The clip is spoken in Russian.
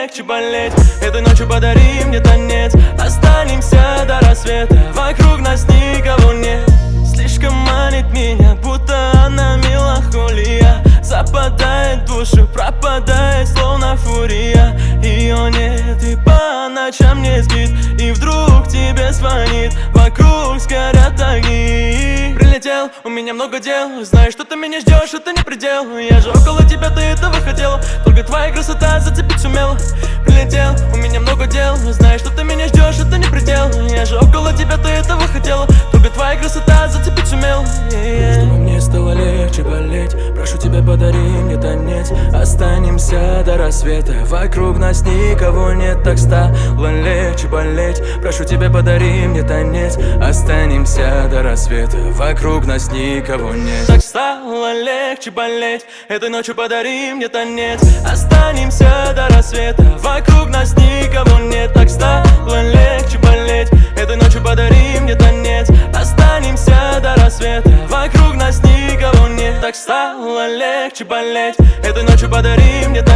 легче болеть. Этой ночью подари мне танец. Останемся до рассвета, вокруг нас никого нет. Слишком манит меня, будто она меланхолия. Западает в душу, пропадает словно фурия. Ее нет и по ночам не спит, и вдруг тебе звонит, вокруг сгорят огни. Прилетел, у меня много дел, знаешь, что ты меня ждешь, это не предел. Я же около тебя, ты этого хотела, только твоя красота зацепить сумела. Прилетел, у меня много дел, знаешь, что ты меня ждешь, это не предел. Я же около тебя, ты этого хотела, только твоя красота зацепить сумела. Чтобы мне стало легче болеть, прошу тебя, подари мне танец. Останемся до рассвета, вокруг нас никого нет, так стало легче болеть. Прошу тебя, подари мне танец. Останемся до рассвета, вокруг нас никого нет. Так стало легче болеть. Этой ночью подари мне танец. Останемся до рассвета, вокруг нас никого нет. Так стало легче болеть. Этой ночью подари мне танец. Останемся до рассвета, вокруг нас никого нет. Так стало легче болеть. Этой ночью подари мне танец.